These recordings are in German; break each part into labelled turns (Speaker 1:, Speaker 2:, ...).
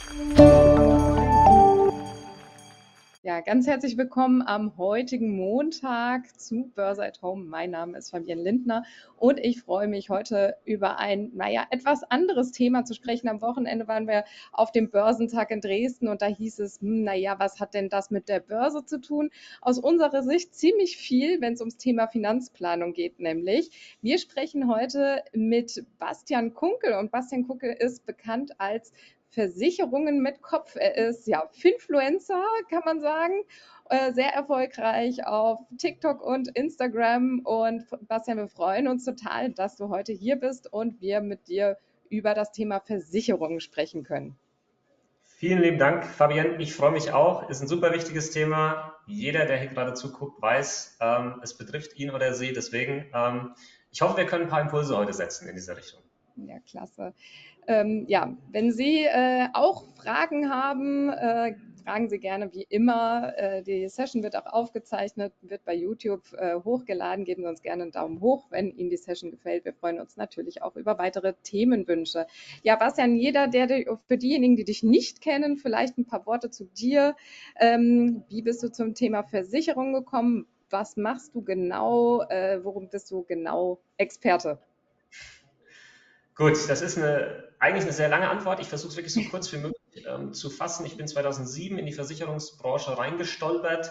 Speaker 1: Ja, ganz herzlich willkommen am heutigen Montag zu Börse at Home. Mein Name ist Fabienne Lindner und ich freue mich heute über ein, etwas anderes Thema zu sprechen. Am Wochenende waren wir auf dem Börsentag in Dresden und da hieß es, was hat denn das mit der Börse zu tun? Aus unserer Sicht ziemlich viel, wenn es ums Thema Finanzplanung geht, nämlich. Wir sprechen heute mit Bastian Kunkel und Bastian Kunkel ist bekannt als Versicherungen mit Kopf. Er ist ja Finfluencer, kann man sagen, sehr erfolgreich auf TikTok und Instagram. Und Bastian, wir freuen uns total, dass du heute hier bist und wir mit dir über das Thema Versicherungen sprechen können.
Speaker 2: Vielen lieben Dank, Fabienne. Ich freue mich auch. Ist ein super wichtiges Thema. Jeder, der hier gerade zuguckt, weiß, es betrifft ihn oder sie. Deswegen, ich hoffe, wir können ein paar Impulse heute setzen in dieser Richtung.
Speaker 1: Ja, klasse. Wenn Sie auch Fragen haben, fragen Sie gerne wie immer. Die Session wird auch aufgezeichnet, wird bei YouTube hochgeladen. Geben Sie uns gerne einen Daumen hoch, wenn Ihnen die Session gefällt. Wir freuen uns natürlich auch über weitere Themenwünsche. Ja, Bastian, für diejenigen, die dich nicht kennen, vielleicht ein paar Worte zu dir. Wie bist du zum Thema Versicherung gekommen? Was machst du genau? Worum bist du genau Experte?
Speaker 2: Gut, das ist eigentlich eine sehr lange Antwort. Ich versuche es wirklich so kurz wie möglich zu fassen. Ich bin 2007 in die Versicherungsbranche reingestolpert,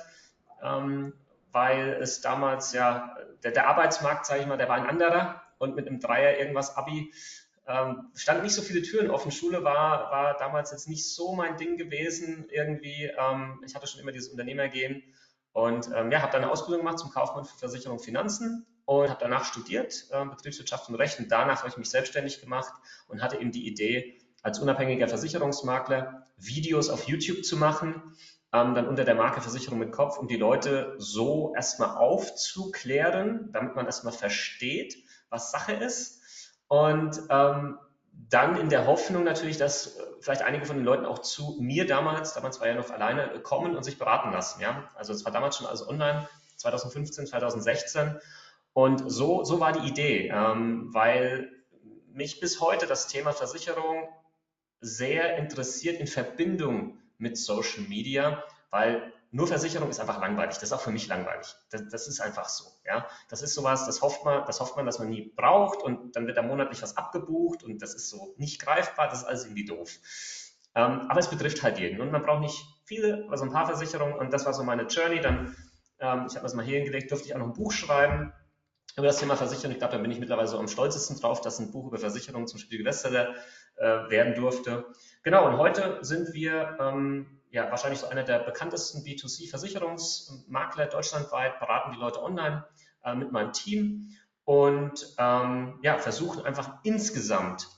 Speaker 2: weil es damals ja, der Arbeitsmarkt, sage ich mal, der war ein anderer und mit einem Dreier irgendwas Abi standen nicht so viele Türen offen. Schule war damals jetzt nicht so mein Ding gewesen irgendwie. Ich hatte schon immer dieses Unternehmergehen und ja, habe dann eine Ausbildung gemacht zum Kaufmann für Versicherung und Finanzen und habe danach studiert, Betriebswirtschaft und Recht. Und danach habe ich mich selbstständig gemacht und hatte eben die Idee, als unabhängiger Versicherungsmakler Videos auf YouTube zu machen, dann unter der Marke Versicherung mit Kopf, um die Leute so erstmal aufzuklären, damit man erstmal versteht, was Sache ist. Und dann in der Hoffnung natürlich, dass vielleicht einige von den Leuten auch zu mir damals war ja noch alleine, kommen und sich beraten lassen. Ja? Also es war damals schon alles online, 2015, 2016. Und so war die Idee, weil mich bis heute das Thema Versicherung sehr interessiert in Verbindung mit Social Media, weil nur Versicherung ist einfach langweilig. Das ist auch für mich langweilig. Das ist einfach so. Ja? Das ist sowas, das hofft man, dass man nie braucht und dann wird da monatlich was abgebucht und das ist so nicht greifbar, das ist alles irgendwie doof. Aber es betrifft halt jeden und man braucht nicht viele, also ein paar Versicherungen und das war so meine Journey. Dann, ich habe das mal hier hingelegt, durfte ich auch noch ein Buch schreiben über das Thema Versicherung. Ich glaube, da bin ich mittlerweile so am stolzesten drauf, dass ein Buch über Versicherungen zum Spiegel Bestseller werden durfte. Genau, und heute sind wir ja wahrscheinlich so einer der bekanntesten B2C-Versicherungsmakler deutschlandweit, beraten die Leute online mit meinem Team und ja, versuchen einfach insgesamt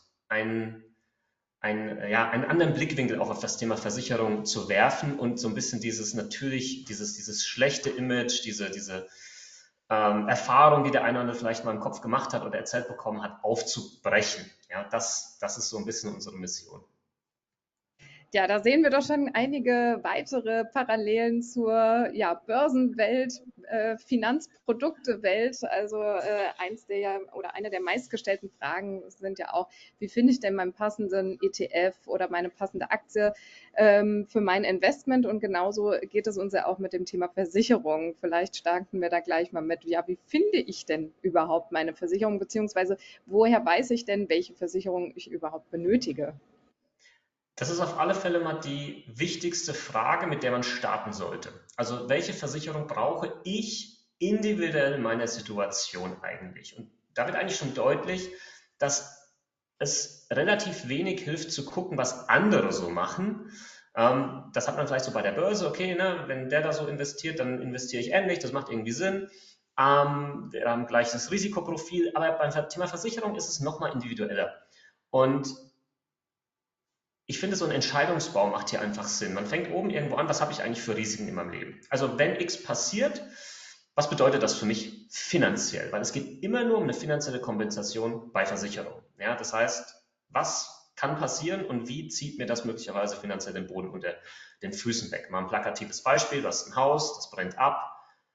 Speaker 2: einen anderen Blickwinkel auch auf das Thema Versicherung zu werfen und so ein bisschen dieses schlechte Image, diese Erfahrung, die der eine oder andere vielleicht mal im Kopf gemacht hat oder erzählt bekommen hat, aufzubrechen. Ja, das ist so ein bisschen unsere Mission.
Speaker 1: Ja, da sehen wir doch schon einige weitere Parallelen zur Börsenwelt, Finanzproduktewelt. Also eine der meistgestellten Fragen sind ja auch, wie finde ich denn meinen passenden ETF oder meine passende Aktie für mein Investment? Und genauso geht es uns ja auch mit dem Thema Versicherung. Vielleicht starten wir da gleich mal mit, ja, wie finde ich denn überhaupt meine Versicherung, beziehungsweise woher weiß ich denn, welche Versicherung ich überhaupt benötige?
Speaker 2: Das ist auf alle Fälle mal die wichtigste Frage, mit der man starten sollte. Also welche Versicherung brauche ich individuell in meiner Situation eigentlich? Und da wird eigentlich schon deutlich, dass es relativ wenig hilft zu gucken, was andere so machen. Das hat man vielleicht so bei der Börse, okay, ne, wenn der da so investiert, dann investiere ich ähnlich, das macht irgendwie Sinn. Wir haben gleich das Risikoprofil, aber beim Thema Versicherung ist es nochmal individueller. Und ich finde, so ein Entscheidungsbaum macht hier einfach Sinn. Man fängt oben irgendwo an, was habe ich eigentlich für Risiken in meinem Leben? Also wenn X passiert, was bedeutet das für mich finanziell? Weil es geht immer nur um eine finanzielle Kompensation bei Versicherung. Ja, das heißt, was kann passieren und wie zieht mir das möglicherweise finanziell den Boden unter den Füßen weg? Mal ein plakatives Beispiel, du hast ein Haus, das brennt ab.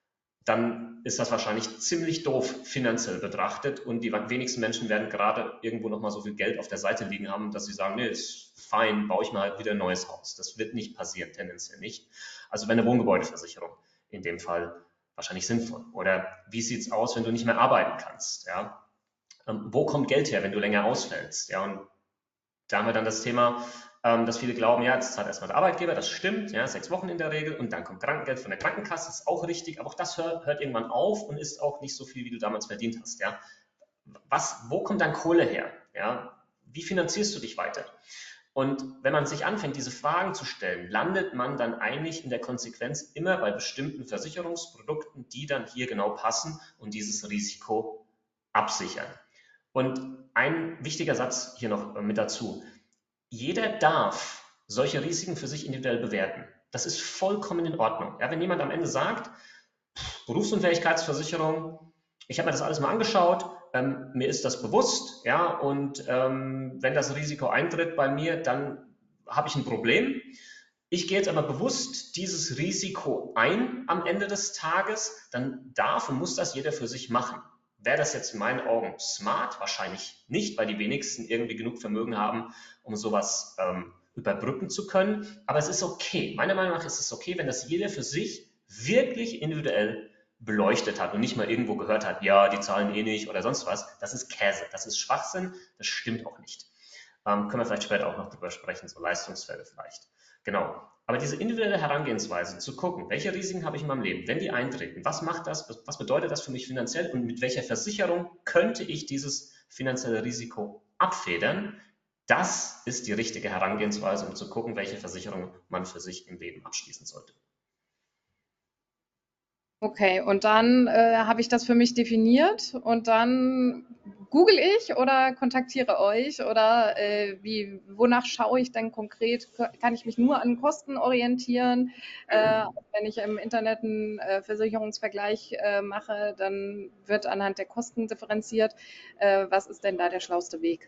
Speaker 2: dann ist das wahrscheinlich ziemlich doof finanziell betrachtet und die wenigsten Menschen werden gerade irgendwo nochmal so viel Geld auf der Seite liegen haben, dass sie sagen, nee, ist fein, baue ich mal halt wieder ein neues Haus. Das wird nicht passieren, tendenziell nicht. Also wäre eine Wohngebäudeversicherung in dem Fall wahrscheinlich sinnvoll. Oder wie sieht es aus, wenn du nicht mehr arbeiten kannst? Ja? Wo kommt Geld her, wenn du länger ausfällst? Ja, und da haben wir dann das Thema, dass viele glauben, ja, jetzt zahlt erstmal der Arbeitgeber, das stimmt, ja, 6 Wochen in der Regel und dann kommt Krankengeld von der Krankenkasse, ist auch richtig, aber auch das hört irgendwann auf und ist auch nicht so viel, wie du damals verdient hast, ja. Wo kommt dann Kohle her, ja? Wie finanzierst du dich weiter? Und wenn man sich anfängt, diese Fragen zu stellen, landet man dann eigentlich in der Konsequenz immer bei bestimmten Versicherungsprodukten, die dann hier genau passen und dieses Risiko absichern. Und ein wichtiger Satz hier noch mit dazu. Jeder darf solche Risiken für sich individuell bewerten. Das ist vollkommen in Ordnung. Ja, wenn jemand am Ende sagt, Berufsunfähigkeitsversicherung, ich habe mir das alles mal angeschaut, mir ist das bewusst, ja, und wenn das Risiko eintritt bei mir, dann habe ich ein Problem. Ich gehe jetzt aber bewusst dieses Risiko ein am Ende des Tages, dann darf und muss das jeder für sich machen. Wäre das jetzt in meinen Augen smart? Wahrscheinlich nicht, weil die wenigsten irgendwie genug Vermögen haben, um sowas überbrücken zu können. Aber es ist okay. Meiner Meinung nach ist es okay, wenn das jeder für sich wirklich individuell beleuchtet hat und nicht mal irgendwo gehört hat, ja, die zahlen eh nicht oder sonst was. Das ist Käse, das ist Schwachsinn, das stimmt auch nicht. Können wir vielleicht später auch noch drüber sprechen, so Leistungsfälle vielleicht. Genau. Aber diese individuelle Herangehensweise, zu gucken, welche Risiken habe ich in meinem Leben, wenn die eintreten, was macht das, was bedeutet das für mich finanziell und mit welcher Versicherung könnte ich dieses finanzielle Risiko abfedern, das ist die richtige Herangehensweise, um zu gucken, welche Versicherung man für sich im Leben abschließen sollte.
Speaker 1: Okay, und dann habe ich das für mich definiert und dann google ich oder kontaktiere euch oder wonach schaue ich denn konkret? Kann ich mich nur an Kosten orientieren? Wenn ich im Internet einen Versicherungsvergleich mache, dann wird anhand der Kosten differenziert. Was ist denn da der schlauste Weg?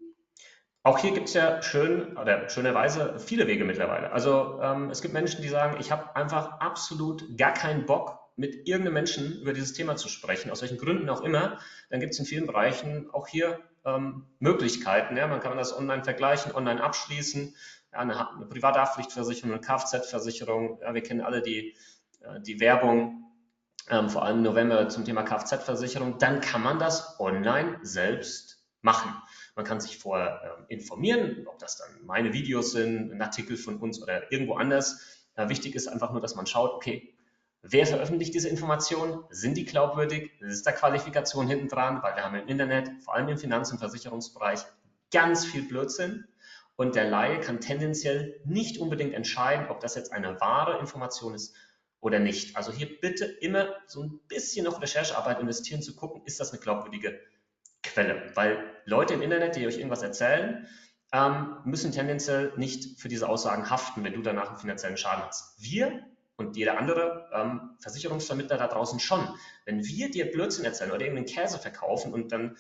Speaker 2: Auch hier gibt es ja schönerweise viele Wege mittlerweile. Also es gibt Menschen, die sagen, ich habe einfach absolut gar keinen Bock, mit irgendeinem Menschen über dieses Thema zu sprechen, aus welchen Gründen auch immer. Dann gibt es in vielen Bereichen auch hier Möglichkeiten. Ja? Man kann das online vergleichen, online abschließen. Ja, eine Privathaftpflichtversicherung, eine Kfz-Versicherung. Ja, wir kennen alle die Werbung, vor allem im November zum Thema Kfz-Versicherung. Dann kann man das online selbst machen. Man kann sich vorher informieren, ob das dann meine Videos sind, ein Artikel von uns oder irgendwo anders. Wichtig ist einfach nur, dass man schaut, okay, wer veröffentlicht diese Informationen? Sind die glaubwürdig? Ist da Qualifikation hinten dran? Weil wir haben im Internet, vor allem im Finanz- und Versicherungsbereich, ganz viel Blödsinn. Und der Laie kann tendenziell nicht unbedingt entscheiden, ob das jetzt eine wahre Information ist oder nicht. Also hier bitte immer so ein bisschen noch Recherchearbeit investieren, zu gucken, ist das eine glaubwürdige Quelle, weil Leute im Internet, die euch irgendwas erzählen, müssen tendenziell nicht für diese Aussagen haften, wenn du danach einen finanziellen Schaden hast. Wir und jeder andere Versicherungsvermittler da draußen schon. Wenn wir dir Blödsinn erzählen oder irgendeinen Käse verkaufen und dann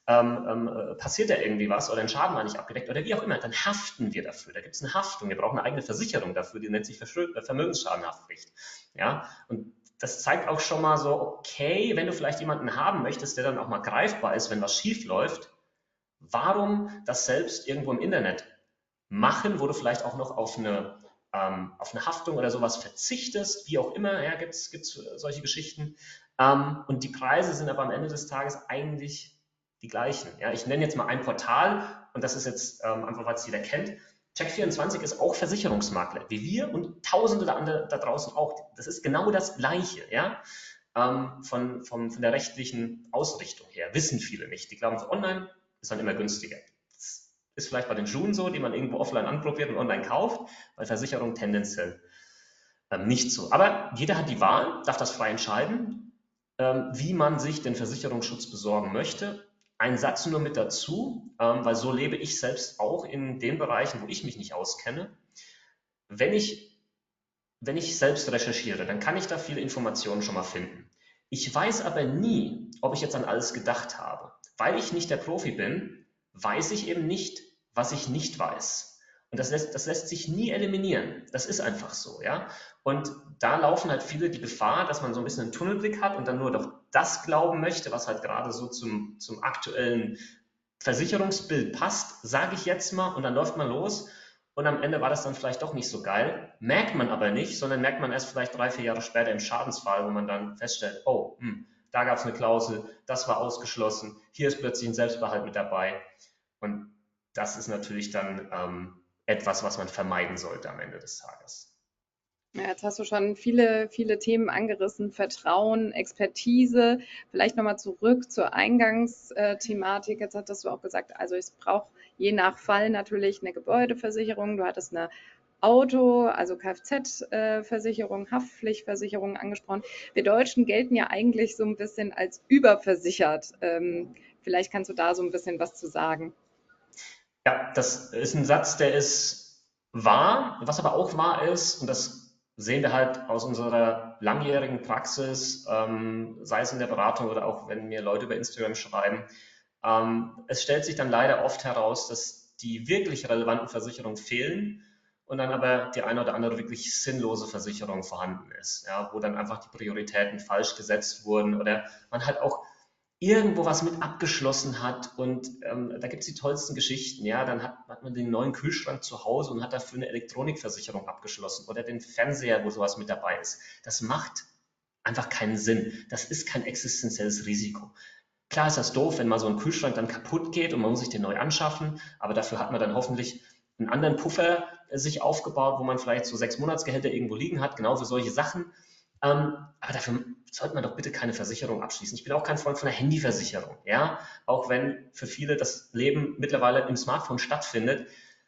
Speaker 2: passiert da irgendwie was oder ein Schaden war nicht abgedeckt oder wie auch immer, dann haften wir dafür. Da gibt es eine Haftung. Wir brauchen eine eigene Versicherung dafür, die nennt sich Vermögensschadenhaftpflicht. Ja, und das zeigt auch schon mal so, okay, wenn du vielleicht jemanden haben möchtest, der dann auch mal greifbar ist, wenn was schief läuft, warum das selbst irgendwo im Internet machen, wo du vielleicht auch noch auf eine Haftung oder sowas verzichtest, wie auch immer, ja, gibt es solche Geschichten. Und die Preise sind aber am Ende des Tages eigentlich die gleichen. Ja, ich nenne jetzt mal ein Portal und das ist jetzt einfach, weil es jeder kennt. Check24 ist auch Versicherungsmakler, wie wir und tausende der andere da draußen auch. Das ist genau das Gleiche, ja. Von der rechtlichen Ausrichtung her. Wissen viele nicht. Die glauben, so online ist dann immer günstiger. Das ist vielleicht bei den Schuhen so, die man irgendwo offline anprobiert und online kauft, bei Versicherungen tendenziell nicht so. Aber jeder hat die Wahl, darf das frei entscheiden, wie man sich den Versicherungsschutz besorgen möchte. Ein Satz nur mit dazu, weil so lebe ich selbst auch in den Bereichen, wo ich mich nicht auskenne. Wenn ich selbst recherchiere, dann kann ich da viele Informationen schon mal finden. Ich weiß aber nie, ob ich jetzt an alles gedacht habe. Weil ich nicht der Profi bin, weiß ich eben nicht, was ich nicht weiß. Und das lässt sich nie eliminieren. Das ist einfach so, ja. Und da laufen halt viele die Gefahr, dass man so ein bisschen einen Tunnelblick hat und dann nur doch das glauben möchte, was halt gerade so zum aktuellen Versicherungsbild passt, sage ich jetzt mal, und dann läuft man los und am Ende war das dann vielleicht doch nicht so geil, merkt man aber nicht, sondern merkt man erst vielleicht 3, 4 Jahre später im Schadensfall, wo man dann feststellt, oh, da gab es eine Klausel, das war ausgeschlossen, hier ist plötzlich ein Selbstbehalt mit dabei und das ist natürlich dann etwas, was man vermeiden sollte am Ende des Tages.
Speaker 1: Ja, jetzt hast du schon viele, viele Themen angerissen, Vertrauen, Expertise. Vielleicht nochmal zurück zur Eingangsthematik. Jetzt hattest du auch gesagt, also es braucht je nach Fall natürlich eine Gebäudeversicherung. Du hattest eine Auto, also Kfz-Versicherung, Haftpflichtversicherung angesprochen. Wir Deutschen gelten ja eigentlich so ein bisschen als überversichert. Vielleicht kannst du da so ein bisschen was zu sagen.
Speaker 2: Ja, das ist ein Satz, der ist wahr. Was aber auch wahr ist, und das sehen wir halt aus unserer langjährigen Praxis, sei es in der Beratung oder auch wenn mir Leute über Instagram schreiben, es stellt sich dann leider oft heraus, dass die wirklich relevanten Versicherungen fehlen und dann aber die eine oder andere wirklich sinnlose Versicherung vorhanden ist, ja, wo dann einfach die Prioritäten falsch gesetzt wurden oder man halt auch irgendwo was mit abgeschlossen hat und da gibt es die tollsten Geschichten, ja, dann hat man den neuen Kühlschrank zu Hause und hat dafür eine Elektronikversicherung abgeschlossen oder den Fernseher, wo sowas mit dabei ist. Das macht einfach keinen Sinn. Das ist kein existenzielles Risiko. Klar ist das doof, wenn mal so ein Kühlschrank dann kaputt geht und man muss sich den neu anschaffen, aber dafür hat man dann hoffentlich einen anderen Puffer sich aufgebaut, wo man vielleicht so 6 Monatsgehälter irgendwo liegen hat, genau für solche Sachen. Aber dafür sollte man doch bitte keine Versicherung abschließen. Ich bin auch kein Freund von einer Handyversicherung, ja, auch wenn für viele das Leben mittlerweile im Smartphone stattfindet.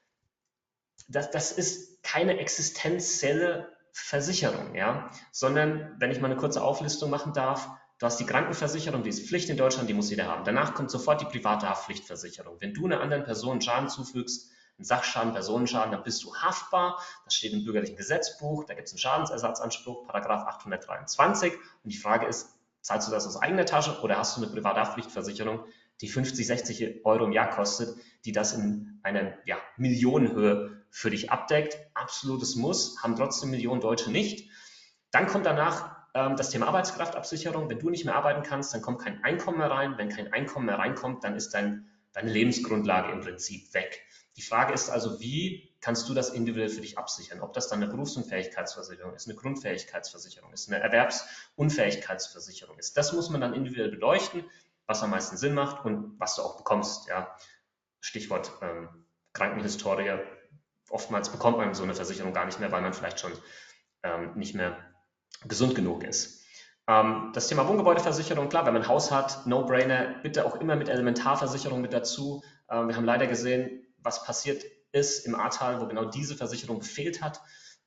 Speaker 2: Das ist keine existenzielle Versicherung, ja, sondern wenn ich mal eine kurze Auflistung machen darf, du hast die Krankenversicherung, die ist Pflicht in Deutschland, die muss jeder haben. Danach kommt sofort die private Haftpflichtversicherung. Wenn du einer anderen Person einen Schaden zufügst, einen Sachschaden, Personenschaden, dann bist du haftbar. Das steht im bürgerlichen Gesetzbuch, da gibt es einen Schadensersatzanspruch, Paragraph 823. Und die Frage ist, zahlst du das aus eigener Tasche oder hast du eine private Haftpflichtversicherung, die 50, 60 Euro im Jahr kostet, die das in einer Millionenhöhe für dich abdeckt? Absolutes Muss, haben trotzdem Millionen Deutsche nicht. Dann kommt danach das Thema Arbeitskraftabsicherung. Wenn du nicht mehr arbeiten kannst, dann kommt kein Einkommen mehr rein. Wenn kein Einkommen mehr reinkommt, dann ist deine Lebensgrundlage im Prinzip weg. Die Frage ist also, wie kannst du das individuell für dich absichern? Ob das dann eine Berufsunfähigkeitsversicherung ist, eine Grundfähigkeitsversicherung ist, eine Erwerbsunfähigkeitsversicherung ist. Das muss man dann individuell beleuchten, was am meisten Sinn macht und was du auch bekommst. Ja. Stichwort Krankenhistorie. Oftmals bekommt man so eine Versicherung gar nicht mehr, weil man vielleicht schon nicht mehr gesund genug ist. Das Thema Wohngebäudeversicherung, klar, wenn man ein Haus hat, No-Brainer, bitte auch immer mit Elementarversicherung mit dazu. Wir haben leider gesehen, was passiert ist im Ahrtal, wo genau diese Versicherung gefehlt hat.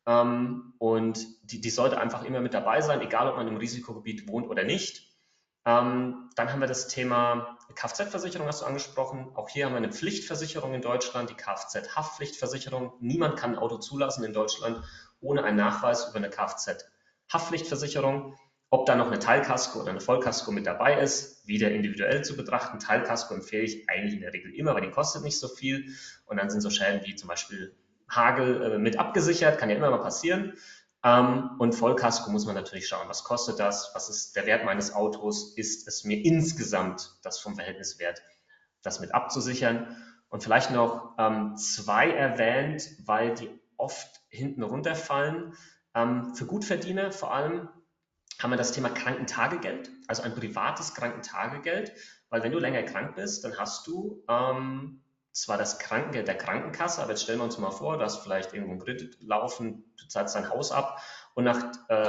Speaker 2: Und die sollte einfach immer mit dabei sein, egal ob man im Risikogebiet wohnt oder nicht. Dann haben wir das Thema Kfz-Versicherung, hast du angesprochen. Auch hier haben wir eine Pflichtversicherung in Deutschland, die Kfz-Haftpflichtversicherung. Niemand kann ein Auto zulassen in Deutschland ohne einen Nachweis über eine Kfz-Haftpflichtversicherung. Ob da noch eine Teilkasko oder eine Vollkasko mit dabei ist, wieder individuell zu betrachten. Teilkasko empfehle ich eigentlich in der Regel immer, weil die kostet nicht so viel. Und dann sind so Schäden wie zum Beispiel Hagel mit abgesichert, kann ja immer mal passieren. Und Vollkasko muss man natürlich schauen, was kostet das, was ist der Wert meines Autos, ist es mir insgesamt das vom Verhältnis wert, das mit abzusichern. Und vielleicht noch 2 erwähnt, weil die oft hinten runterfallen. Für Gutverdiener vor allem haben wir das Thema Krankentagegeld, also ein privates Krankentagegeld, weil wenn du länger krank bist, dann hast du zwar das Krankengeld der Krankenkasse, aber jetzt stellen wir uns mal vor, du hast vielleicht irgendwo einen Kredit laufen, du zahlst dein Haus ab und nach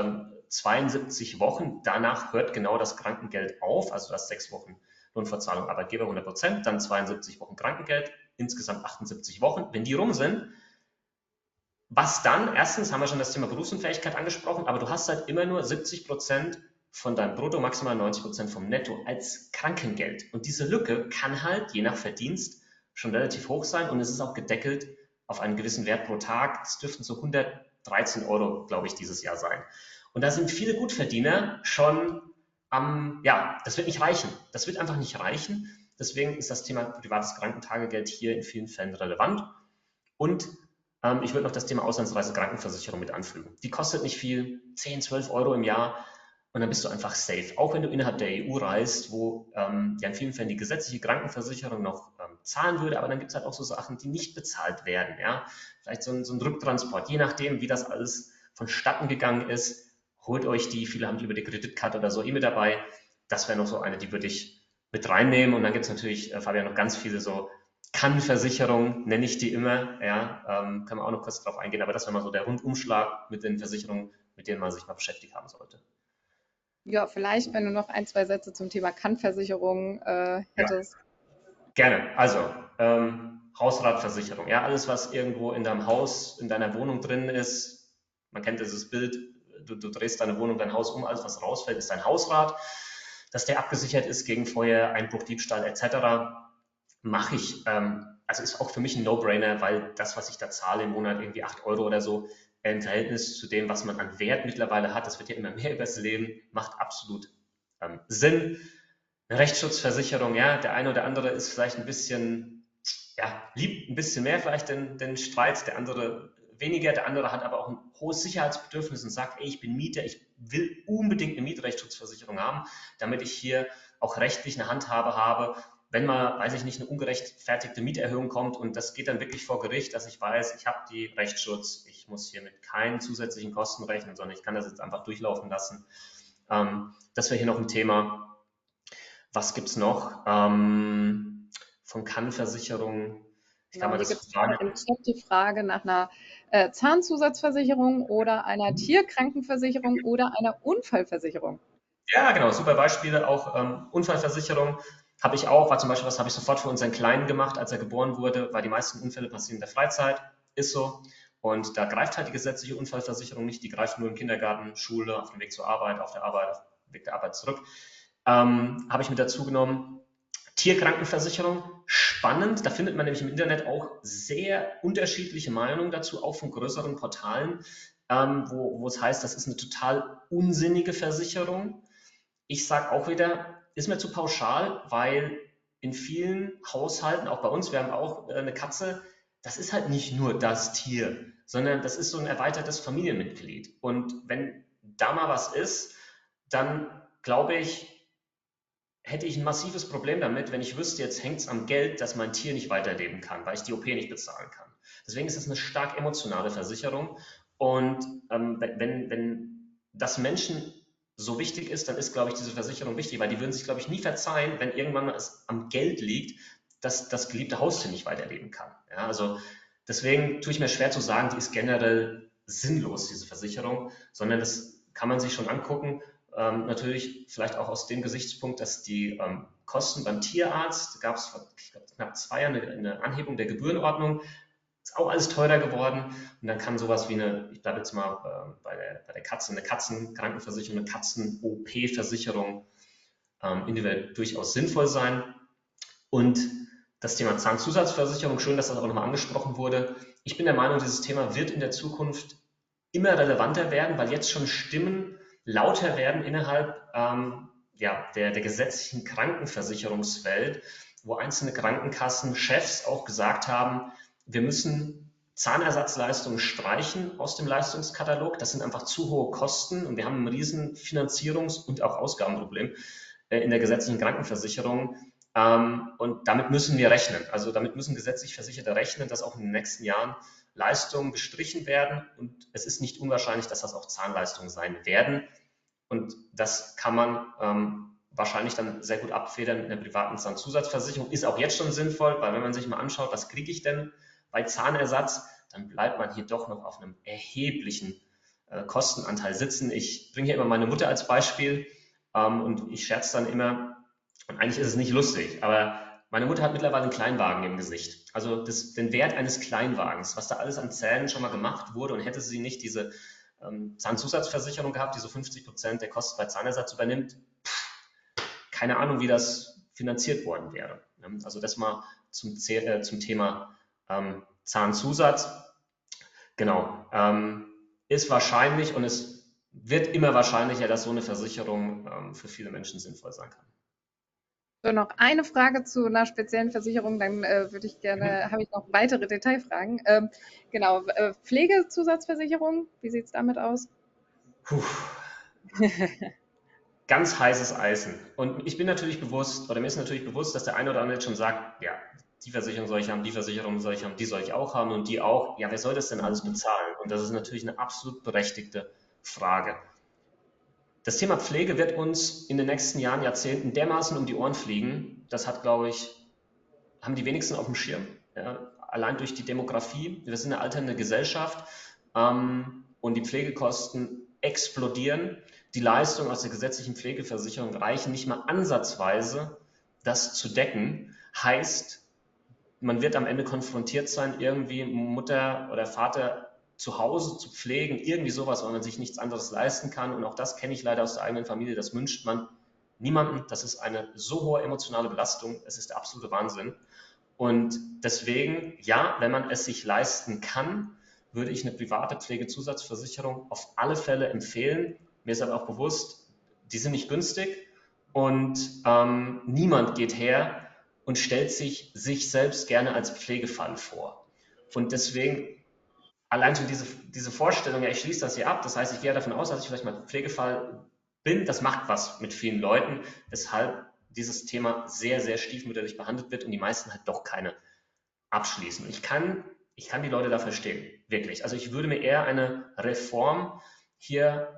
Speaker 2: 72 Wochen, danach hört genau das Krankengeld auf, also du hast 6 Wochen Lohnfortzahlung Arbeitgeber 100%, dann 72 Wochen Krankengeld, insgesamt 78 Wochen. Wenn die rum sind, was dann? Erstens haben wir schon das Thema Berufsunfähigkeit angesprochen, aber du hast halt immer nur 70% von deinem Brutto, maximal 90% vom Netto als Krankengeld. Und diese Lücke kann halt je nach Verdienst schon relativ hoch sein und es ist auch gedeckelt auf einen gewissen Wert pro Tag. Es dürften so 113 Euro, glaube ich, dieses Jahr sein. Und da sind viele Gutverdiener schon das wird nicht reichen. Das wird einfach nicht reichen. Deswegen ist das Thema privates Krankentagegeld hier in vielen Fällen relevant. Und Ich würde noch das Thema Auslandsreisekrankenversicherung mit anfügen. Die kostet nicht viel, 10, 12 Euro im Jahr und dann bist du einfach safe. Auch wenn du innerhalb der EU reist, wo ja in vielen Fällen die gesetzliche Krankenversicherung noch zahlen würde, aber dann gibt es halt auch so Sachen, die nicht bezahlt werden. Ja? Vielleicht so ein Rücktransport, je nachdem, wie das alles vonstatten gegangen ist, holt euch die, viele haben die über die Kreditkarte oder so mit dabei. Das wäre noch so eine, die würde ich mit reinnehmen. Und dann gibt es natürlich, Fabian, noch ganz viele so Kann-Versicherung, nenne ich die immer, ja, können wir auch noch kurz drauf eingehen, aber das wäre mal so der Rundumschlag mit den Versicherungen, mit denen man sich mal beschäftigt haben sollte.
Speaker 1: Ja, vielleicht, wenn du noch ein, zwei Sätze zum Thema Kann-Versicherung
Speaker 2: Ja,
Speaker 1: hättest.
Speaker 2: gerne. Also, Hausratversicherung, ja, alles, was irgendwo in deinem Haus, in deiner Wohnung drin ist, man kennt dieses Bild, du drehst deine Wohnung, dein Haus um, alles, was rausfällt, ist dein Hausrat, dass der abgesichert ist gegen Feuer, Einbruch, Diebstahl etc. Mache ich. Also ist auch für mich ein No-Brainer, weil das, was ich da zahle im Monat, irgendwie 8 Euro oder so, im Verhältnis zu dem, was man an Wert mittlerweile hat, das wird ja immer mehr übers Leben, macht absolut Sinn. Eine Rechtsschutzversicherung, ja, der eine oder andere ist vielleicht ein bisschen, ja, liebt ein bisschen mehr vielleicht den Streit, der andere weniger, der andere hat aber auch ein hohes Sicherheitsbedürfnis und sagt, ey, ich bin Mieter, ich will unbedingt eine Mietrechtsschutzversicherung haben, damit ich hier auch rechtlich eine Handhabe habe, wenn mal, weiß ich nicht, eine ungerechtfertigte Mieterhöhung kommt und das geht dann wirklich vor Gericht, dass ich weiß, ich habe die Rechtsschutz, ich muss hier mit keinen zusätzlichen Kosten rechnen, sondern ich kann das jetzt einfach durchlaufen lassen. Das wäre hier noch ein Thema. Was gibt es noch? Von Kann-Versicherungen. Ich kann
Speaker 1: Genau,
Speaker 2: mal
Speaker 1: hier
Speaker 2: das
Speaker 1: gibt es gerade
Speaker 2: fragen.
Speaker 1: im Chat die Frage nach einer Zahnzusatzversicherung oder einer Tierkrankenversicherung oder einer Unfallversicherung.
Speaker 2: Ja, genau, super Beispiele. Auch Unfallversicherung habe ich auch, war zum Beispiel, was habe ich sofort für unseren Kleinen gemacht, als er geboren wurde, weil die meisten Unfälle passieren in der Freizeit, ist so. Und da greift halt die gesetzliche Unfallversicherung nicht, die greift nur im Kindergarten, Schule, auf dem Weg zur Arbeit, auf der Arbeit, auf dem Weg der Arbeit zurück. Habe ich mit dazu genommen. Tierkrankenversicherung, spannend, da findet man nämlich im Internet auch sehr unterschiedliche Meinungen dazu, auch von größeren Portalen, wo es heißt, das ist eine total unsinnige Versicherung. Ich sage auch wieder, ist mir zu pauschal, weil in vielen Haushalten, auch bei uns, wir haben auch eine Katze, das ist halt nicht nur das Tier, sondern das ist so ein erweitertes Familienmitglied. Und wenn da mal was ist, dann glaube ich, hätte ich ein massives Problem damit, wenn ich wüsste, jetzt hängt es am Geld, dass mein Tier nicht weiterleben kann, weil ich die OP nicht bezahlen kann. Deswegen ist es eine stark emotionale Versicherung. Und wenn das Menschen so wichtig ist, dann ist, glaube ich, diese Versicherung wichtig, weil die würden sich, glaube ich, nie verzeihen, wenn irgendwann mal es am Geld liegt, dass das geliebte Haustier nicht weiterleben kann. Ja, also deswegen tue ich mir schwer zu sagen, die ist generell sinnlos, diese Versicherung, sondern das kann man sich schon angucken. Natürlich vielleicht auch aus dem Gesichtspunkt, dass die Kosten beim Tierarzt, gab es vor knapp 2 Jahren eine Anhebung der Gebührenordnung, ist auch alles teurer geworden. Und dann kann sowas wie ich bleibe jetzt mal bei der Katze, eine Katzenkrankenversicherung, eine Katzen-OP-Versicherung individuell durchaus sinnvoll sein. Und das Thema Zahnzusatzversicherung, schön, dass das auch nochmal angesprochen wurde. Ich bin der Meinung, dieses Thema wird in der Zukunft immer relevanter werden, weil jetzt schon Stimmen lauter werden innerhalb ja, der gesetzlichen Krankenversicherungswelt, wo einzelne Krankenkassenchefs auch gesagt haben, wir müssen Zahnersatzleistungen streichen aus dem Leistungskatalog. Das sind einfach zu hohe Kosten und wir haben ein riesen Finanzierungs- und auch Ausgabenproblem in der gesetzlichen Krankenversicherung. Und damit müssen wir rechnen. Also damit müssen gesetzlich Versicherte rechnen, dass auch in den nächsten Jahren Leistungen gestrichen werden. Und es ist nicht unwahrscheinlich, dass das auch Zahnleistungen sein werden. Und das kann man wahrscheinlich dann sehr gut abfedern mit einer privaten Zahnzusatzversicherung. Ist auch jetzt schon sinnvoll, weil wenn man sich mal anschaut, was kriege ich denn bei Zahnersatz, dann bleibt man hier doch noch auf einem erheblichen Kostenanteil sitzen. Ich bringe hier immer meine Mutter als Beispiel und ich scherze dann immer, und eigentlich ist es nicht lustig, aber meine Mutter hat mittlerweile einen Kleinwagen im Gesicht. Also den Wert eines Kleinwagens, was da alles an Zähnen schon mal gemacht wurde und hätte sie nicht diese Zahnzusatzversicherung gehabt, die so 50% der Kosten bei Zahnersatz übernimmt, keine Ahnung, wie das finanziert worden wäre. Also das mal zum Thema Zahnzusatz. Genau. Ist wahrscheinlich und es wird immer wahrscheinlicher, dass so eine Versicherung für viele Menschen sinnvoll sein kann.
Speaker 1: So, noch eine Frage zu einer speziellen Versicherung, dann
Speaker 2: Mhm.
Speaker 1: habe ich noch weitere Detailfragen. Genau, Pflegezusatzversicherung, wie sieht es damit aus?
Speaker 2: Puh, ganz heißes Eisen. Und ich bin natürlich bewusst, oder mir ist natürlich bewusst, dass der eine oder andere jetzt schon sagt, ja, die Versicherung soll ich haben, die Versicherung soll ich haben, die soll ich auch haben und die auch. Ja, wer soll das denn alles bezahlen? Und das ist natürlich eine absolut berechtigte Frage. Das Thema Pflege wird uns in den nächsten Jahren, Jahrzehnten dermaßen um die Ohren fliegen. Das hat, glaube ich, haben die wenigsten auf dem Schirm. Ja, allein durch die Demografie. Wir sind eine alternde Gesellschaft und die Pflegekosten explodieren. Die Leistungen aus der gesetzlichen Pflegeversicherung reichen nicht mal ansatzweise, das zu decken. Heißt, man wird am Ende konfrontiert sein, irgendwie Mutter oder Vater zu Hause zu pflegen, irgendwie sowas, weil man sich nichts anderes leisten kann. Und auch das kenne ich leider aus der eigenen Familie. Das wünscht man niemandem. Das ist eine so hohe emotionale Belastung. Es ist der absolute Wahnsinn. Und deswegen, ja, wenn man es sich leisten kann, würde ich eine private Pflegezusatzversicherung auf alle Fälle empfehlen. Mir ist aber auch bewusst, die sind nicht günstig und niemand geht her und stellt sich selbst gerne als Pflegefall vor. Und deswegen allein schon diese Vorstellung, ja, ich schließe das hier ab, das heißt, ich gehe davon aus, dass ich vielleicht mal Pflegefall bin, das macht was mit vielen Leuten, weshalb dieses Thema sehr, sehr stiefmütterlich behandelt wird und die meisten halt doch keine abschließen. Ich kann die Leute da verstehen, wirklich. Also ich würde mir eher eine Reform hier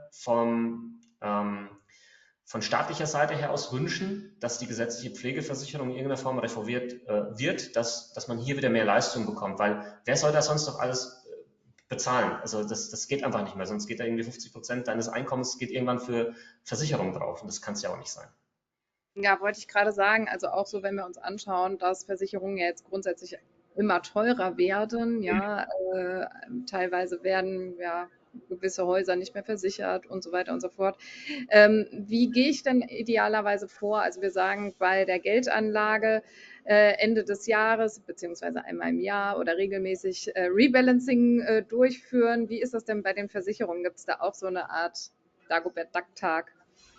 Speaker 2: von staatlicher Seite her aus wünschen, dass die gesetzliche Pflegeversicherung in irgendeiner Form reformiert wird, dass man hier wieder mehr Leistung bekommt, weil wer soll das sonst noch alles bezahlen? Also das geht einfach nicht mehr, sonst geht da irgendwie 50% deines Einkommens geht irgendwann für Versicherung drauf und das kann es ja auch nicht sein.
Speaker 1: Ja, wollte ich gerade sagen, also auch so, wenn wir uns anschauen, dass Versicherungen ja jetzt grundsätzlich immer teurer werden, ja, teilweise werden ja gewisse Häuser nicht mehr versichert und so weiter und so fort. Wie gehe ich denn idealerweise vor? Also wir sagen bei der Geldanlage Ende des Jahres beziehungsweise einmal im Jahr oder regelmäßig Rebalancing durchführen. Wie ist das denn bei den Versicherungen? Gibt es da auch so eine Art Dagobert-Duck-Tag?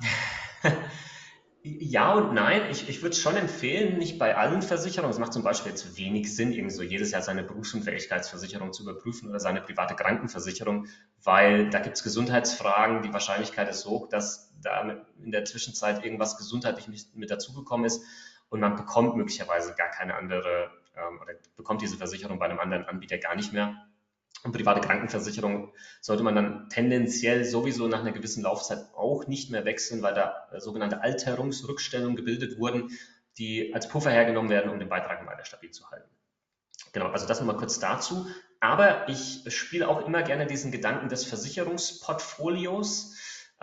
Speaker 2: Ja und nein. Ich würde es schon empfehlen, nicht bei allen Versicherungen. Es macht zum Beispiel jetzt wenig Sinn, irgendwie so jedes Jahr seine Berufsunfähigkeitsversicherung zu überprüfen oder seine private Krankenversicherung, weil da gibt es Gesundheitsfragen. Die Wahrscheinlichkeit ist hoch, dass da in der Zwischenzeit irgendwas gesundheitlich mit dazugekommen ist und man bekommt möglicherweise gar keine andere oder bekommt diese Versicherung bei einem anderen Anbieter gar nicht mehr. Und private Krankenversicherung sollte man dann tendenziell sowieso nach einer gewissen Laufzeit auch nicht mehr wechseln, weil da sogenannte Alterungsrückstellungen gebildet wurden, die als Puffer hergenommen werden, um den Beitrag weiter stabil zu halten. Genau, also das nochmal kurz dazu. Aber ich spiele auch immer gerne diesen Gedanken des Versicherungsportfolios,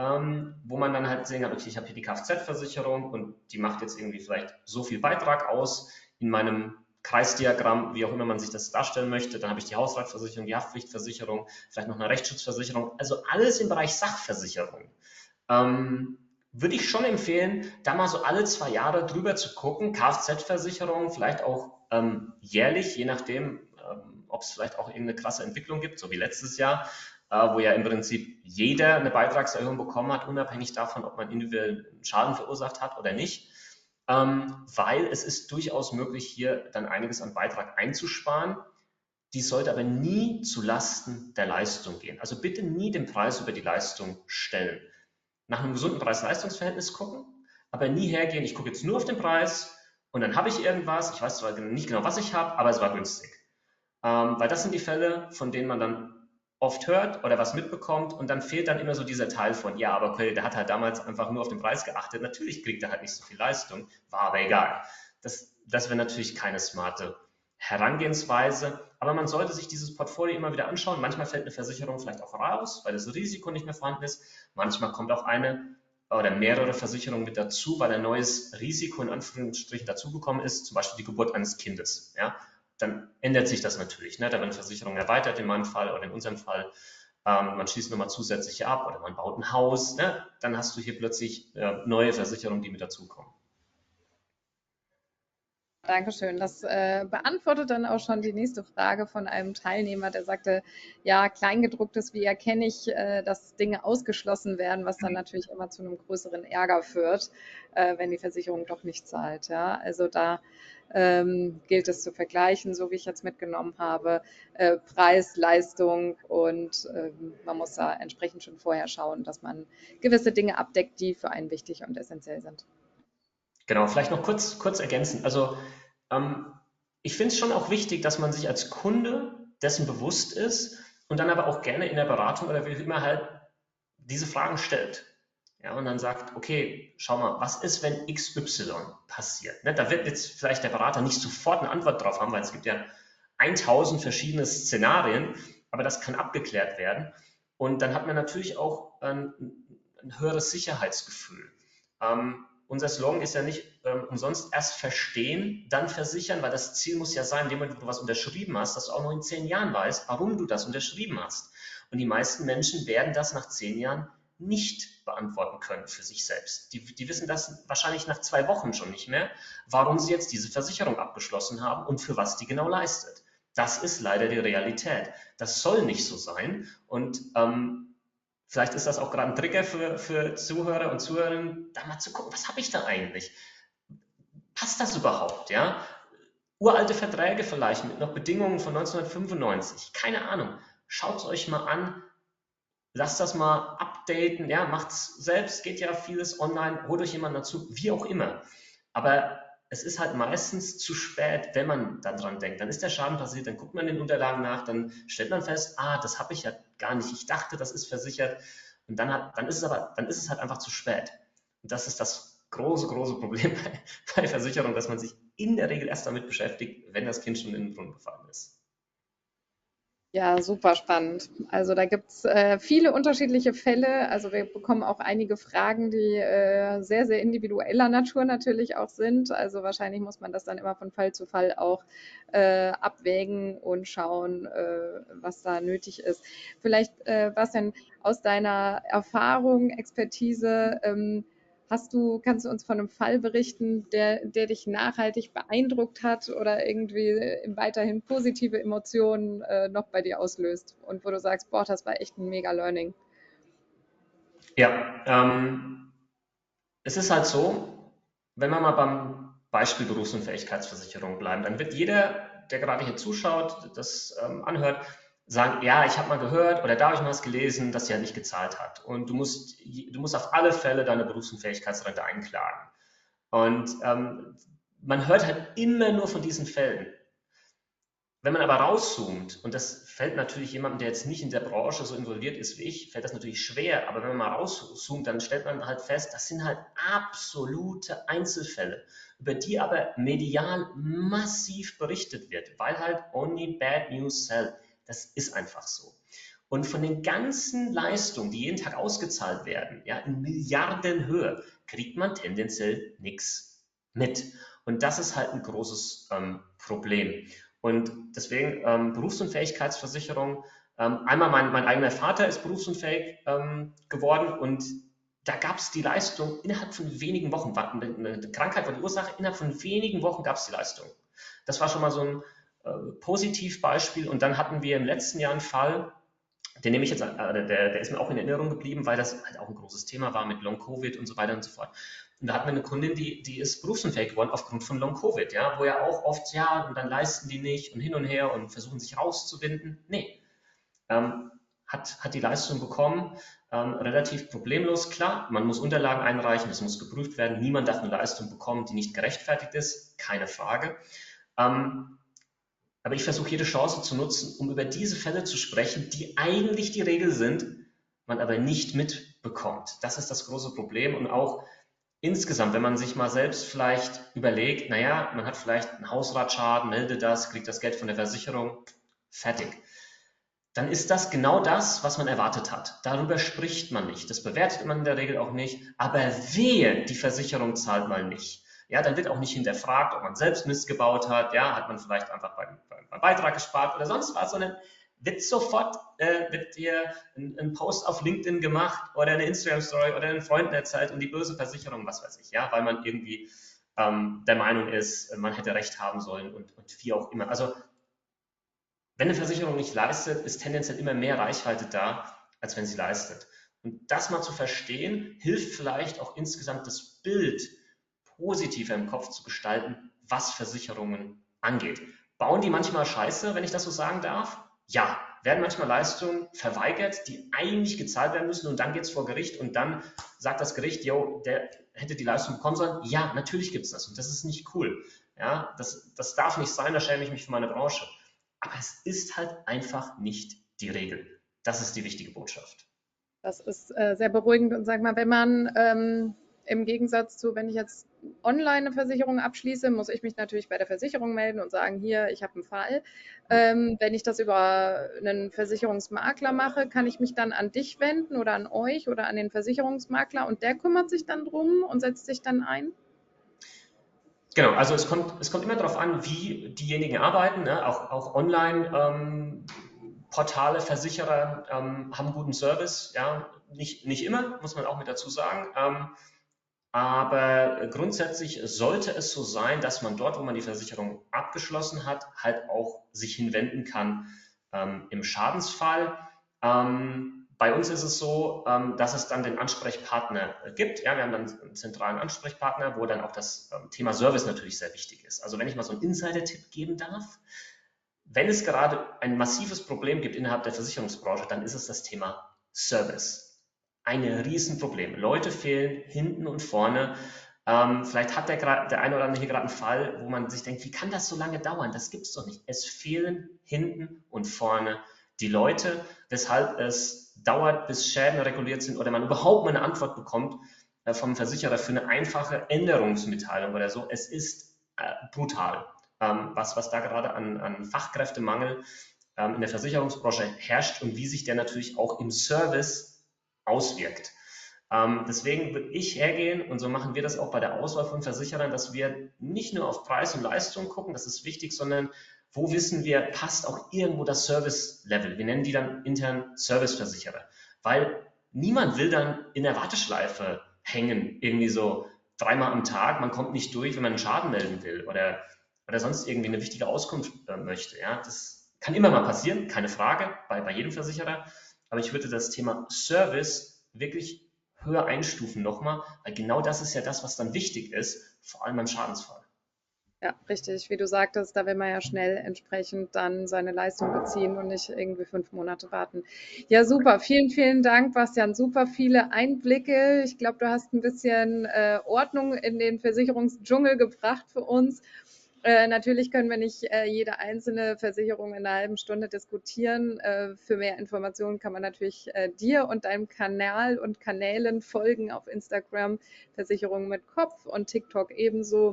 Speaker 2: wo man dann halt sehen kann, okay, ich habe hier die Kfz-Versicherung und die macht jetzt irgendwie vielleicht so viel Beitrag aus in meinem Kreisdiagramm, wie auch immer man sich das darstellen möchte. Dann habe ich die Hausratversicherung, die Haftpflichtversicherung, vielleicht noch eine Rechtsschutzversicherung, also alles im Bereich Sachversicherung. Ähm, Würde ich schon empfehlen, da mal so alle 2 Jahre drüber zu gucken. Kfz-Versicherung, vielleicht auch jährlich, je nachdem, ob es vielleicht auch irgendeine krasse Entwicklung gibt, so wie letztes Jahr, wo ja im Prinzip jeder eine Beitragserhöhung bekommen hat, unabhängig davon, ob man individuell einen Schaden verursacht hat oder nicht. Weil es ist durchaus möglich, hier dann einiges an Beitrag einzusparen. Dies sollte aber nie zu Lasten der Leistung gehen. Also bitte nie den Preis über die Leistung stellen. Nach einem gesunden Preis-Leistungs-Verhältnis gucken, aber nie hergehen, ich gucke jetzt nur auf den Preis und dann habe ich irgendwas, ich weiß zwar nicht genau, was ich habe, aber es war günstig. Weil das sind die Fälle, von denen man dann oft hört oder was mitbekommt und dann fehlt dann immer so dieser Teil von, ja, aber okay, der hat halt damals einfach nur auf den Preis geachtet. Natürlich kriegt er halt nicht so viel Leistung, war aber egal. Das wäre natürlich keine smarte Herangehensweise, aber man sollte sich dieses Portfolio immer wieder anschauen. Manchmal fällt eine Versicherung vielleicht auch raus, weil das Risiko nicht mehr vorhanden ist. Manchmal kommt auch eine oder mehrere Versicherungen mit dazu, weil ein neues Risiko in Anführungsstrichen dazugekommen ist, zum Beispiel die Geburt eines Kindes. Ja? Dann ändert sich das natürlich. Ne? Da werden Versicherungen erweitert in meinem Fall oder in unserem Fall. Man schließt nochmal zusätzliche ab oder man baut ein Haus. Ne? Dann hast du hier plötzlich neue Versicherungen, die mit dazukommen.
Speaker 1: Dankeschön. Das beantwortet dann auch schon die nächste Frage von einem Teilnehmer, der sagte, ja, Kleingedrucktes, wie erkenne ich, dass Dinge ausgeschlossen werden, was dann natürlich immer zu einem größeren Ärger führt, wenn die Versicherung doch nicht zahlt. Ja? Also da gilt es zu vergleichen, so wie ich jetzt mitgenommen habe, Preis, Leistung und man muss da entsprechend schon vorher schauen, dass man gewisse Dinge abdeckt, die für einen wichtig und essentiell sind.
Speaker 2: Genau, vielleicht noch kurz ergänzen. Also ich finde es schon auch wichtig, dass man sich als Kunde dessen bewusst ist und dann aber auch gerne in der Beratung oder wie auch immer halt diese Fragen stellt. Ja, und dann sagt, okay, schau mal, was ist, wenn XY passiert? Ne, da wird jetzt vielleicht der Berater nicht sofort eine Antwort drauf haben, weil es gibt ja 1000 verschiedene Szenarien, aber das kann abgeklärt werden. Und dann hat man natürlich auch ein höheres Sicherheitsgefühl. Unser Slogan ist ja nicht umsonst erst verstehen, dann versichern, weil das Ziel muss ja sein, in dem Moment, wo du was unterschrieben hast, dass du auch noch in 10 Jahren weißt, warum du das unterschrieben hast. Und die meisten Menschen werden das nach 10 Jahren nicht beantworten können für sich selbst. Die wissen das wahrscheinlich nach 2 Wochen schon nicht mehr, warum sie jetzt diese Versicherung abgeschlossen haben und für was die genau leistet. Das ist leider die Realität. Das soll nicht so sein. Und vielleicht ist das auch gerade ein Trigger für Zuhörer und Zuhörerinnen, da mal zu gucken, was habe ich da eigentlich? Passt das überhaupt? Ja? Uralte Verträge vielleicht mit noch Bedingungen von 1995. Keine Ahnung. Schaut es euch mal an. Lasst das mal updaten. Ja, macht es selbst. Geht ja vieles online. Holt euch jemanden dazu. Wie auch immer. Aber es ist halt meistens zu spät, wenn man dann dran denkt. Dann ist der Schaden passiert, dann guckt man in den Unterlagen nach, dann stellt man fest, das habe ich ja gar nicht. Ich dachte, das ist versichert. Und dann ist es halt einfach zu spät. Und das ist das große Problem bei Versicherung, dass man sich in der Regel erst damit beschäftigt, wenn das Kind schon in den Brunnen gefallen ist.
Speaker 1: Ja, super spannend. Also da gibt's viele unterschiedliche Fälle. Also wir bekommen auch einige Fragen, die sehr, sehr individueller Natur natürlich auch sind. Also wahrscheinlich muss man das dann immer von Fall zu Fall auch abwägen und schauen, was da nötig ist. Vielleicht, was denn aus deiner Erfahrung, Expertise, kannst du uns von einem Fall berichten, der dich nachhaltig beeindruckt hat oder irgendwie weiterhin positive Emotionen noch bei dir auslöst und wo du sagst, boah, das war echt ein mega Learning?
Speaker 2: Ja, es ist halt so, wenn wir mal beim Beispiel Berufsunfähigkeitsversicherung bleiben, dann wird jeder, der gerade hier zuschaut, das anhört, sagen, ja, ich habe mal gehört oder da habe ich mal was gelesen, dass sie halt nicht gezahlt hat. Und du musst auf alle Fälle deine Berufsunfähigkeitsrente einklagen. Und man hört halt immer nur von diesen Fällen. Wenn man aber rauszoomt, und das fällt natürlich jemandem, der jetzt nicht in der Branche so involviert ist wie ich, fällt das natürlich schwer, aber wenn man mal rauszoomt, dann stellt man halt fest, das sind halt absolute Einzelfälle, über die aber medial massiv berichtet wird, weil halt only bad news sell. Das ist einfach so. Und von den ganzen Leistungen, die jeden Tag ausgezahlt werden, ja, in Milliardenhöhe, kriegt man tendenziell nichts mit. Und das ist halt ein großes Problem. Und deswegen Berufsunfähigkeitsversicherung. Einmal mein eigener Vater ist berufsunfähig geworden und da gab es die Leistung innerhalb von wenigen Wochen. Eine Krankheit war die Ursache, innerhalb von wenigen Wochen gab es die Leistung. Das war schon mal so ein Positivbeispiel. Und dann hatten wir im letzten Jahr einen Fall, den nehme ich jetzt, der ist mir auch in Erinnerung geblieben, weil das halt auch ein großes Thema war mit Long-Covid und so weiter und so fort. Und da hatten wir eine Kundin, die ist berufsunfähig geworden aufgrund von Long-Covid, ja, wo ja auch oft, ja, und dann leisten die nicht und hin und her und versuchen sich rauszuwinden. Nee, hat die Leistung bekommen, relativ problemlos. Klar, man muss Unterlagen einreichen, es muss geprüft werden. Niemand darf eine Leistung bekommen, die nicht gerechtfertigt ist, keine Frage. Aber ich versuche jede Chance zu nutzen, um über diese Fälle zu sprechen, die eigentlich die Regel sind, man aber nicht mitbekommt. Das ist das große Problem. Und auch insgesamt, wenn man sich mal selbst vielleicht überlegt, naja, man hat vielleicht einen Hausratschaden, meldet das, kriegt das Geld von der Versicherung, fertig. Dann ist das genau das, was man erwartet hat. Darüber spricht man nicht. Das bewertet man in der Regel auch nicht. Aber wehe, die Versicherung zahlt mal nicht. Ja, dann wird auch nicht hinterfragt, ob man selbst Mist gebaut hat. Ja, hat man vielleicht einfach beim Beitrag gespart oder sonst was, sondern wird dir ein Post auf LinkedIn gemacht oder eine Instagram-Story oder einen Freunden erzählt und die böse Versicherung, was weiß ich, ja, weil man irgendwie der Meinung ist, man hätte Recht haben sollen und wie auch immer. Also wenn eine Versicherung nicht leistet, ist tendenziell immer mehr Reichweite da, als wenn sie leistet. Und das mal zu verstehen, hilft vielleicht auch insgesamt das Bild positiver im Kopf zu gestalten, was Versicherungen angeht. Bauen die manchmal Scheiße, wenn ich das so sagen darf? Ja. Werden manchmal Leistungen verweigert, die eigentlich gezahlt werden müssen und dann geht es vor Gericht und dann sagt das Gericht, jo, der hätte die Leistung bekommen sollen. Ja, natürlich gibt es das und das ist nicht cool. Ja, das darf nicht sein, da schäme ich mich für meine Branche. Aber es ist halt einfach nicht die Regel. Das ist die wichtige Botschaft.
Speaker 1: Das ist sehr beruhigend und sag mal, wenn man im Gegensatz zu, wenn ich jetzt online eine Versicherung abschließe, muss ich mich natürlich bei der Versicherung melden und sagen, hier, ich habe einen Fall. Wenn ich das über einen Versicherungsmakler mache, kann ich mich dann an dich wenden oder an euch oder an den Versicherungsmakler und der kümmert sich dann drum und setzt sich dann ein?
Speaker 2: Genau, also es kommt immer darauf an, wie diejenigen arbeiten. Ne? Auch online Portale, Versicherer haben guten Service. Ja? Nicht immer, muss man auch mit dazu sagen. Aber grundsätzlich sollte es so sein, dass man dort, wo man die Versicherung abgeschlossen hat, halt auch sich hinwenden kann im Schadensfall. Bei uns ist es so, dass es dann den Ansprechpartner gibt. Ja, wir haben dann einen zentralen Ansprechpartner, wo dann auch das Thema Service natürlich sehr wichtig ist. Also wenn ich mal so einen Insider-Tipp geben darf, wenn es gerade ein massives Problem gibt innerhalb der Versicherungsbranche, dann ist es das Thema Service. Ein Riesenproblem. Leute fehlen hinten und vorne. Vielleicht hat der eine oder andere hier gerade einen Fall, wo man sich denkt, wie kann das so lange dauern? Das gibt es doch nicht. Es fehlen hinten und vorne die Leute, weshalb es dauert, bis Schäden reguliert sind oder man überhaupt mal eine Antwort bekommt vom Versicherer für eine einfache Änderungsmitteilung oder so. Es ist brutal, was da gerade an Fachkräftemangel in der Versicherungsbranche herrscht und wie sich der natürlich auch im Service auswirkt. Deswegen würde ich hergehen und so machen wir das auch bei der Auswahl von Versicherern, dass wir nicht nur auf Preis und Leistung gucken, das ist wichtig, sondern wo wissen wir, passt auch irgendwo das Service-Level. Wir nennen die dann intern Serviceversicherer, weil niemand will dann in der Warteschleife hängen, irgendwie so dreimal am Tag, man kommt nicht durch, wenn man einen Schaden melden will oder sonst irgendwie eine wichtige Auskunft möchte. Ja? Das kann immer mal passieren, keine Frage, bei jedem Versicherer. Aber ich würde das Thema Service wirklich höher einstufen nochmal, weil genau das ist ja das, was dann wichtig ist, vor allem beim Schadensfall.
Speaker 1: Ja, richtig. Wie du sagtest, da will man ja schnell entsprechend dann seine Leistung beziehen und nicht irgendwie 5 Monate warten. Ja, super. Vielen, vielen Dank, Bastian. Super viele Einblicke. Ich glaube, du hast ein bisschen Ordnung in den Versicherungsdschungel gebracht für uns. Natürlich können wir nicht jede einzelne Versicherung in einer halben Stunde diskutieren. Für mehr Informationen kann man natürlich dir und deinem Kanal und Kanälen folgen auf Instagram, Versicherungen mit Kopf und TikTok ebenso.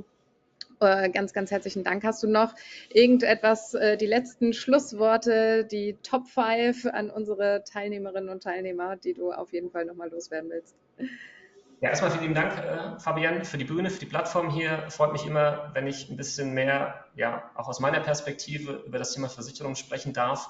Speaker 1: Ganz, ganz herzlichen Dank. Hast du noch irgendetwas, die letzten Schlussworte, die Top 5 an unsere Teilnehmerinnen und Teilnehmer, die du auf jeden Fall nochmal loswerden willst?
Speaker 2: Ja, erstmal vielen lieben Dank, Fabian, für die Bühne, für die Plattform hier. Freut mich immer, wenn ich ein bisschen mehr, ja, auch aus meiner Perspektive über das Thema Versicherung sprechen darf.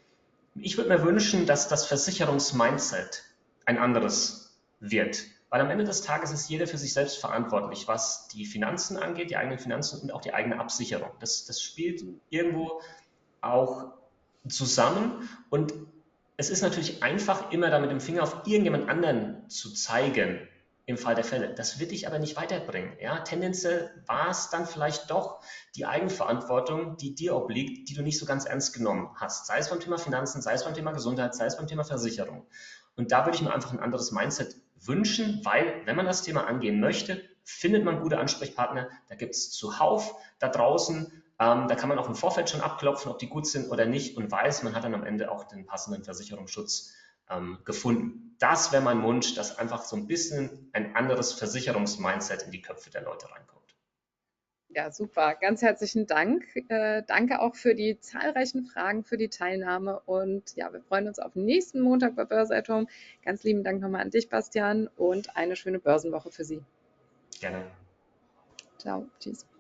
Speaker 2: Ich würde mir wünschen, dass das Versicherungsmindset ein anderes wird. Weil am Ende des Tages ist jeder für sich selbst verantwortlich, was die Finanzen angeht, die eigenen Finanzen und auch die eigene Absicherung. Das spielt irgendwo auch zusammen und es ist natürlich einfach, immer da mit dem Finger auf irgendjemand anderen zu zeigen, im Fall der Fälle. Das wird dich aber nicht weiterbringen. Ja? Tendenziell war es dann vielleicht doch die Eigenverantwortung, die dir obliegt, die du nicht so ganz ernst genommen hast. Sei es beim Thema Finanzen, sei es beim Thema Gesundheit, sei es beim Thema Versicherung. Und da würde ich mir einfach ein anderes Mindset wünschen, weil wenn man das Thema angehen möchte, findet man gute Ansprechpartner. Da gibt es zuhauf da draußen. Da kann man auch im Vorfeld schon abklopfen, ob die gut sind oder nicht und weiß, man hat dann am Ende auch den passenden Versicherungsschutz gefunden. Das wäre mein Wunsch, dass einfach so ein bisschen ein anderes Versicherungsmindset in die Köpfe der Leute reinkommt.
Speaker 1: Ja, super. Ganz herzlichen Dank. Danke auch für die zahlreichen Fragen, für die Teilnahme. Und ja, wir freuen uns auf nächsten Montag bei Börse at Home. Ganz lieben Dank nochmal an dich, Bastian, und eine schöne Börsenwoche für Sie.
Speaker 2: Gerne.
Speaker 1: Ciao. Tschüss.